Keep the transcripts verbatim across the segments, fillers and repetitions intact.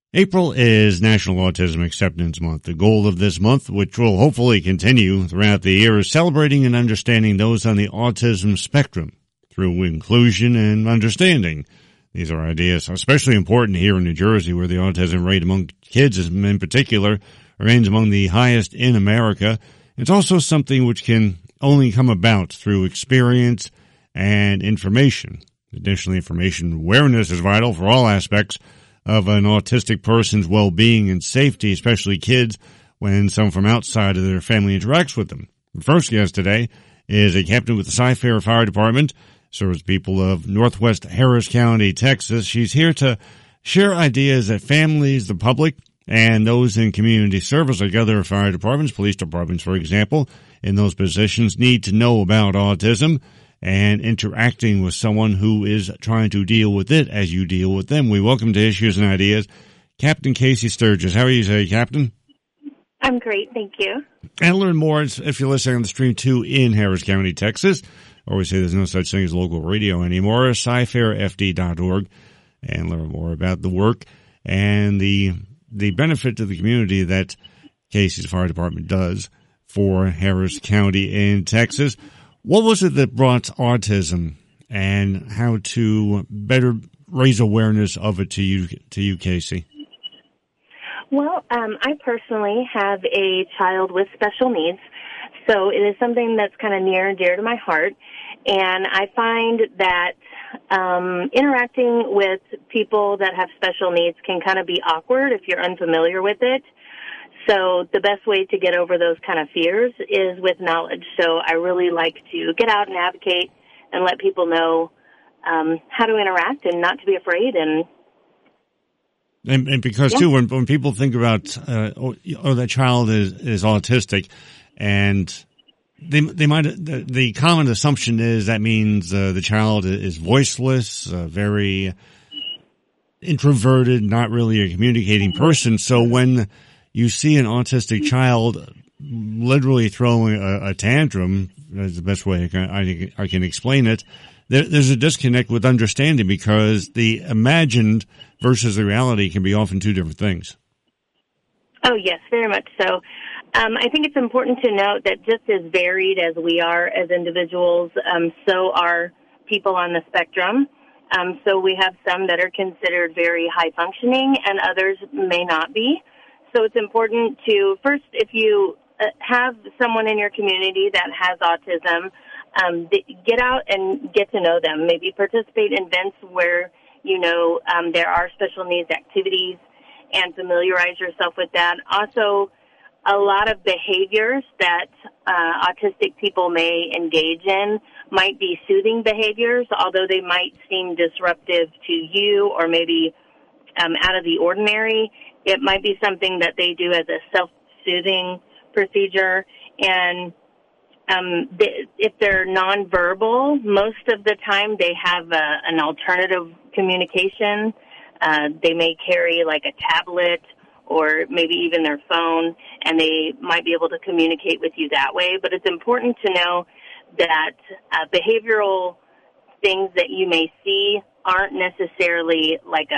April is National Autism Acceptance Month. The goal of this month, which will hopefully continue throughout the year, is celebrating and understanding those on the autism spectrum through inclusion and understanding. These are ideas especially important here in New Jersey, where the autism rate among kids in particular remains among the highest in America. It's also something which can only come about through experience and information. Additionally, information awareness is vital for all aspects of an autistic person's well-being and safety, especially kids, when someone from outside of their family interacts with them. The first guest today is a captain with the Cy-Fair Fire Department, serves people of Northwest Harris County, Texas. She's here to share ideas that families, the public, and those in community service, like other fire departments, police departments, for example, in those positions, need to know about autism and interacting with someone who is trying to deal with it as you deal with them. We welcome to Issues and Ideas Captain Casey Sturgis. How are you today, Captain? I'm great, thank you. And learn more if you're listening on the stream, too, in Harris County, Texas. I always say there's no such thing as local radio anymore. cy fair f d dot org, and learn more about the work and the the benefit to the community that Casey's Fire Department does for Harris County in Texas. What was it that brought autism and how to better raise awareness of it to you, to you, Casey? Well, um, I personally have a child with special needs, so it is something that's kind of near and dear to my heart. And I find that um, interacting with people that have special needs can kind of be awkward if you're unfamiliar with it. So the best way to get over those kind of fears is with knowledge. So I really like to get out and advocate and let people know um, how to interact and not to be afraid. And and, and because, yeah. too, when when people think about, uh, oh, oh, that child is, is autistic, and they they might, the, the common assumption is that means uh, the child is voiceless, uh, very introverted, not really a communicating person. So when you see an autistic child literally throwing a, a tantrum, that's the best way I can, I, I can explain it, there, there's a disconnect with understanding, because the imagined versus the reality can be often two different things. Oh, yes, very much so. Um, I think it's important to note that just as varied as we are as individuals, um, so are people on the spectrum. Um, so we have some that are considered very high functioning and others may not be. So it's important to, first, if you uh, have someone in your community that has autism, um, th- get out and get to know them. Maybe participate in events where, you know, um, there are special needs activities and familiarize yourself with that. Also, a lot of behaviors that uh, autistic people may engage in might be soothing behaviors, although they might seem disruptive to you or maybe um, out of the ordinary. It might be something that they do as a self-soothing procedure. And um, they, if they're nonverbal, most of the time they have a, an alternative communication. Uh, they may carry like a tablet or maybe even their phone, and they might be able to communicate with you that way. But it's important to know that uh, behavioral things that you may see aren't necessarily like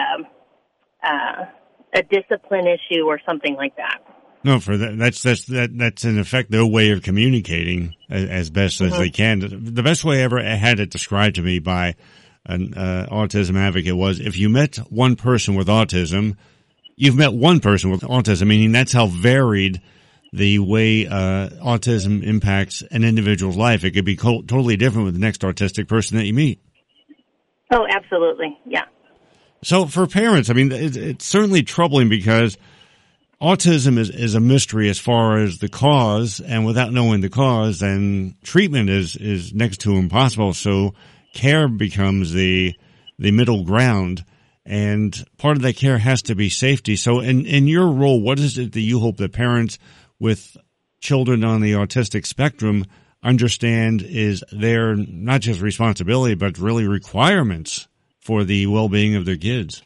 a uh, a discipline issue or something like that. No, for that, that's that's that that's in effect their way of communicating as, as best mm-hmm. as they can. The best way I ever had it described to me by an uh, autism advocate was, if you met one person with autism, you've met one person with autism, meaning that's how varied the way uh, autism impacts an individual's life. It could be co- totally different with the next autistic person that you meet. Oh, absolutely, yeah. So for parents, I mean, it's, it's certainly troubling, because autism is, is a mystery as far as the cause, and without knowing the cause, then treatment is, is next to impossible. So care becomes the the middle ground, and part of that care has to be safety. So in, in your role, what is it that you hope that parents with children on the autistic spectrum understand is their not just responsibility, but really requirements for the well-being of their kids?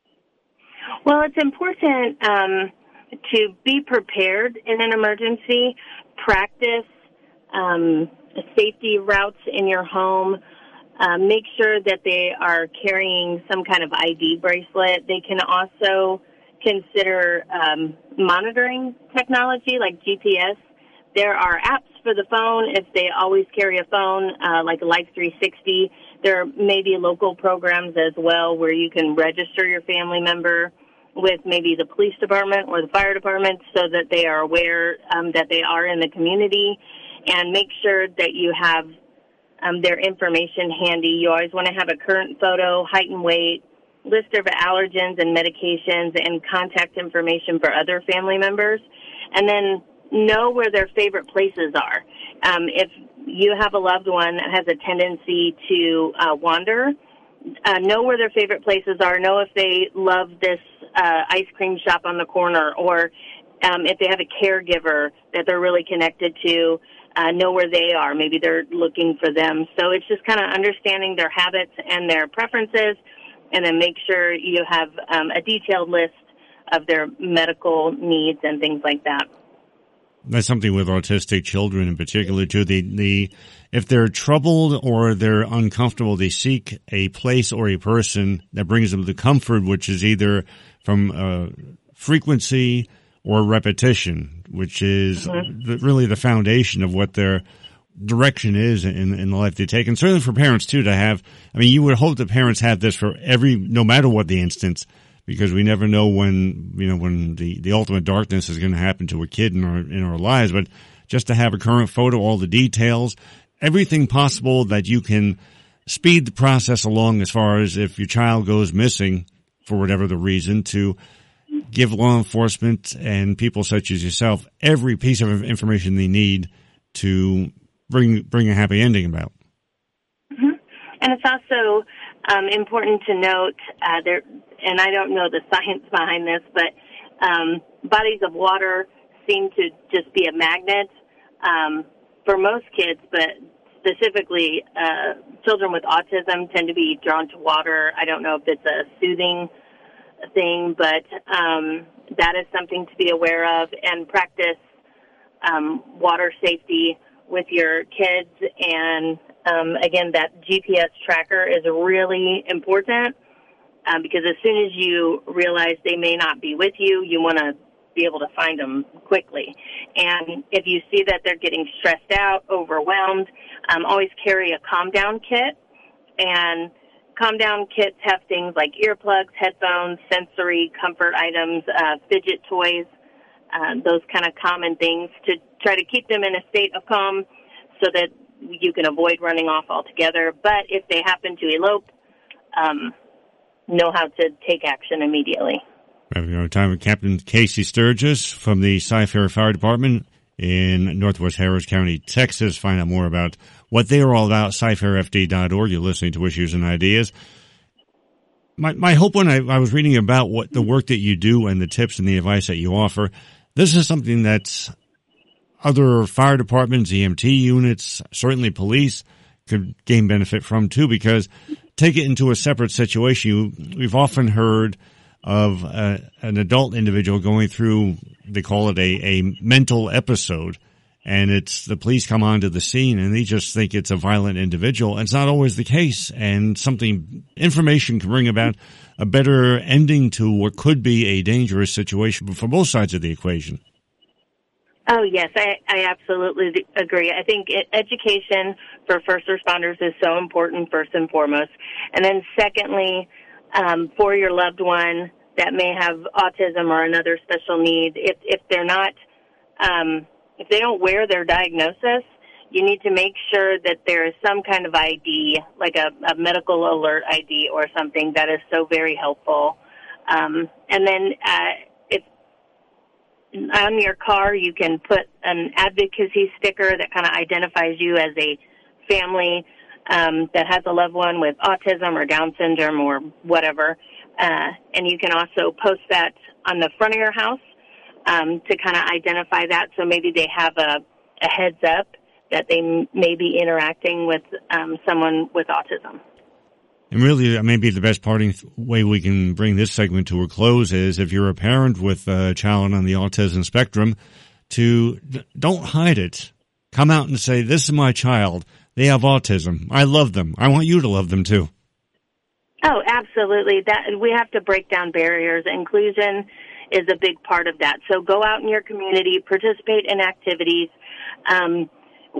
Well, it's important um, to be prepared in an emergency, practice um, safety routes in your home, uh, make sure that they are carrying some kind of I D bracelet. They can also consider um, monitoring technology like G P S. There are apps for the phone if they always carry a phone, uh, like Life three sixty. There may be local programs as well where you can register your family member with maybe the police department or the fire department so that they are aware um, that they are in the community, and make sure that you have um, their information handy. You always want to have a current photo, height and weight, list of allergens and medications, and contact information for other family members. And then know where their favorite places are. Um, if you have a loved one that has a tendency to uh, wander, uh, know where their favorite places are. Know if they love this uh, ice cream shop on the corner, or um, if they have a caregiver that they're really connected to, uh, know where they are. Maybe they're looking for them. So it's just kind of understanding their habits and their preferences, and then make sure you have um, a detailed list of their medical needs and things like that. That's something with autistic children in particular, too. The, the, if they're troubled or they're uncomfortable, they seek a place or a person that brings them the comfort, which is either from uh, frequency or repetition, which is mm-hmm. the, really the foundation of what their direction is in, in the life they take. And certainly for parents, too, to have, I mean, you would hope that parents have this for every, no matter what the instance, because we never know when, you know, when the, the ultimate darkness is going to happen to a kid in our, in our lives. But just to have a current photo, all the details, everything possible that you can speed the process along as far as if your child goes missing for whatever the reason, to give law enforcement and people such as yourself every piece of information they need to bring, bring a happy ending about. Mm-hmm. And it's also um, important to note uh, there, and I don't know the science behind this, but um, bodies of water seem to just be a magnet um, for most kids, but specifically uh, children with autism tend to be drawn to water. I don't know if it's a soothing thing, but um, that is something to be aware of, and practice um, water safety with your kids. And um, again, that G P S tracker is really important. Um, because as soon as you realize they may not be with you, you want to be able to find them quickly. And if you see that they're getting stressed out, overwhelmed, um, always carry a calm down kit. And calm down kits have things like earplugs, headphones, sensory comfort items, uh, fidget toys, uh, those kind of common things to try to keep them in a state of calm so that you can avoid running off altogether. But if they happen to elope, um, know how to take action immediately. Having our time with Captain Casey Sturgis from the Cy-Fair Fire Department in Northwest Harris County, Texas. Find out more about what they are all about, cy fair f d dot org. You're listening to Issues and Ideas. My my hope when I, I was reading about what the work that you do and the tips and the advice that you offer, this is something that other fire departments, E M T units, certainly police could gain benefit from too, because take it into a separate situation. We've often heard of a, an adult individual going through, they call it a, a mental episode, and it's the police come onto the scene and they just think it's a violent individual. And it's not always the case, and something, information can bring about a better ending to what could be a dangerous situation for both sides of the equation. Oh, yes, I, I absolutely agree. I think it, education for first responders is so important, first and foremost. And then secondly, um, for your loved one that may have autism or another special need, if, if they're not, um, if they don't wear their diagnosis, you need to make sure that there is some kind of I D, like a, a medical alert I D or something. That is so very helpful. Um, and then uh, if on your car, you can put an advocacy sticker that kind of identifies you as a family um, that has a loved one with autism or Down syndrome or whatever. Uh, and you can also post that on the front of your house um, to kind of identify that, so maybe they have a, a heads up that they m- may be interacting with um, someone with autism. And really, maybe the best parting way we can bring this segment to a close is, if you're a parent with a child on the autism spectrum, to don't hide it. Come out and say, this is my child. They have autism. I love them. I want you to love them too. Oh, absolutely. That we have to break down barriers. Inclusion is a big part of that. So go out in your community, participate in activities. Um,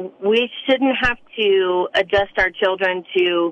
we shouldn't have to adjust our children to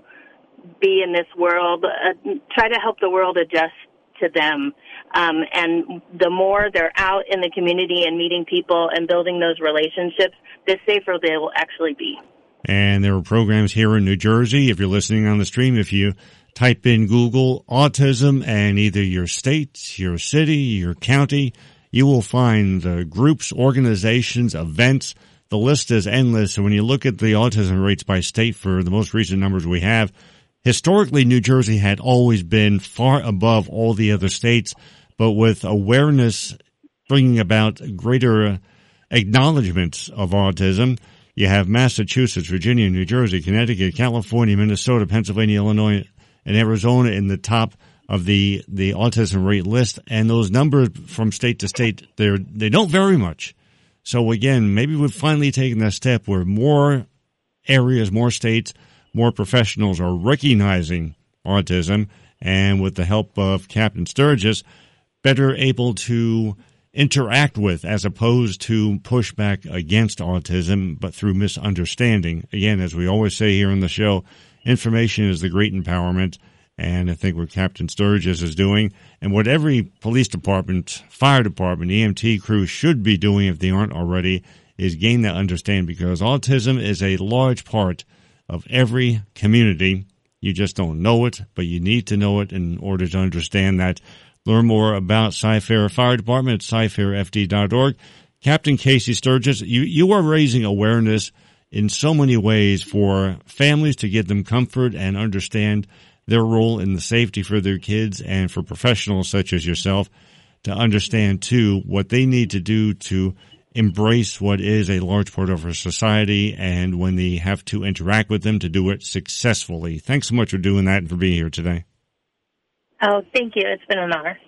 be in this world. Uh, try to help the world adjust to them. Um, and the more they're out in the community and meeting people and building those relationships, the safer they will actually be. And there are programs here in New Jersey. If you're listening on the stream, if you type in Google autism and either your state, your city, your county, you will find uh, groups, organizations, events. The list is endless. So when you look at the autism rates by state for the most recent numbers we have, historically, New Jersey had always been far above all the other states, but with awareness bringing about greater acknowledgement of autism, you have Massachusetts, Virginia, New Jersey, Connecticut, California, Minnesota, Pennsylvania, Illinois, and Arizona in the top of the, the autism rate list. And those numbers from state to state, they're, they don't vary much. So again, maybe we've finally taken that step where more areas, more states, more professionals are recognizing autism, and with the help of Captain Sturgis, better able to interact with as opposed to push back against autism, but through misunderstanding. Again, as we always say here on the show, information is the great empowerment, and I think what Captain Sturgis is doing, and what every police department, fire department, E M T crew should be doing if they aren't already, is gain that understanding, because autism is a large part of every community. You just don't know it, but you need to know it in order to understand that. Learn more about Cy-Fair Fire Department at cy fair f d dot org. Captain Casey Sturgis, you, you are raising awareness in so many ways for families to give them comfort and understand their role in the safety for their kids, and for professionals such as yourself to understand, too, what they need to do to embrace what is a large part of our society, and when they have to interact with them, to do it successfully. Thanks so much for doing that and for being here today. Oh, thank you. It's been an honor.